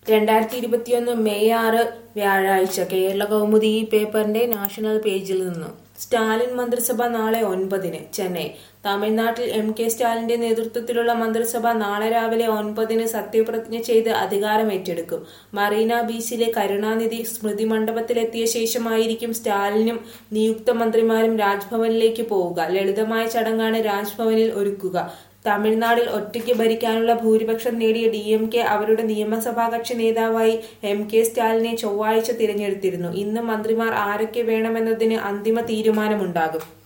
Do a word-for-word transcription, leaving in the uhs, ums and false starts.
രണ്ടായിരത്തി ഇരുപത്തിയൊന്ന് മെയ് ആറ് വ്യാഴാഴ്ച കേരള കൗമുദി ഈ പേപ്പറിന്റെ നാഷണൽ പേജിൽ നിന്നും സ്റ്റാലിൻ മന്ത്രിസഭ നാളെ ഒൻപതിന് ചെന്നൈ. തമിഴ്നാട്ടിൽ എം കെ സ്റ്റാലിന്റെ നേതൃത്വത്തിലുള്ള മന്ത്രിസഭ നാളെ രാവിലെ ഒൻപതിന് സത്യപ്രതിജ്ഞ ചെയ്ത് അധികാരമേറ്റെടുക്കും. മറീന ബീച്ചിലെ കരുണാനിധി സ്മൃതി മണ്ഡപത്തിലെത്തിയ ശേഷമായിരിക്കും സ്റ്റാലിനും നിയുക്ത മന്ത്രിമാരും രാജ്ഭവനിലേക്ക് പോവുക. ലളിതമായ ചടങ്ങാണ് രാജ്ഭവനിൽ ഒരുക്കുക. തമിഴ്നാടിൽ ഒറ്റയ്ക്ക് ഭരിക്കാനുള്ള ഭൂരിപക്ഷം നേടിയ ഡി എം കെ അവരുടെ നിയമസഭാ കക്ഷി നേതാവായി എം കെ സ്റ്റാലിനെ ചൊവ്വാഴ്ച തിരഞ്ഞെടുത്തിരുന്നു. ഇന്ന് മന്ത്രിമാർ ആരൊക്കെ വേണമെന്നതിന് അന്തിമ തീരുമാനമുണ്ടാകും.